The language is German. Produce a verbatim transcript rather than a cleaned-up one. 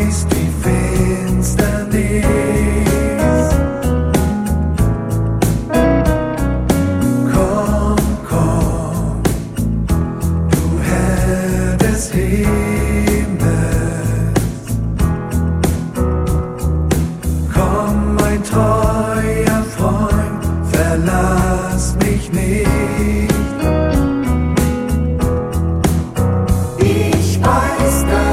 weißt, wie Finsternis. Komm, komm, du Herr des Himmels. Komm, mein treuer Freund, verlass mich nicht. Ich weiß, dass